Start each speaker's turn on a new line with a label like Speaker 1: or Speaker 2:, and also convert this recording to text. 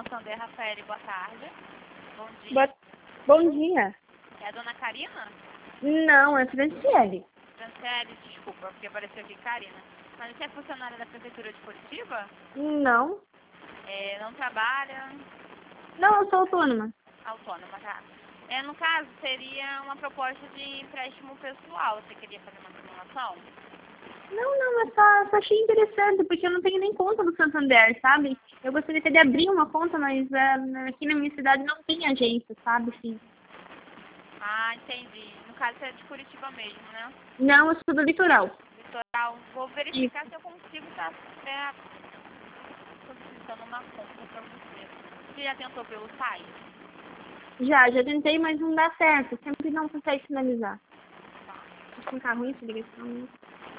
Speaker 1: Santander, Rafael, boa tarde. Bom dia.
Speaker 2: Bom dia.
Speaker 1: É a dona Karina?
Speaker 2: Não, é Franciele.
Speaker 1: Franciele, desculpa, porque apareceu aqui Karina. Mas você é funcionária da Prefeitura de Curitiba?
Speaker 2: Não.
Speaker 1: Não trabalha?
Speaker 2: Não, eu sou autônoma.
Speaker 1: Autônoma, tá? No caso, seria uma proposta de empréstimo pessoal. Você queria fazer uma simulação?
Speaker 2: Não, eu só achei interessante, porque eu não tenho nem conta no Santander, sabe? Eu gostaria até de abrir uma conta, mas aqui na minha cidade não tem agência, sabe? Sim.
Speaker 1: Ah, entendi. No caso, você é de Curitiba mesmo, né?
Speaker 2: Não, eu sou do litoral.
Speaker 1: Litoral. Vou verificar se eu consigo estar solicitando uma conta para você. Você já tentou pelo site?
Speaker 2: Já tentei, mas não dá certo. Sempre não consegue finalizar. Tô com carro ruim, essa ligação.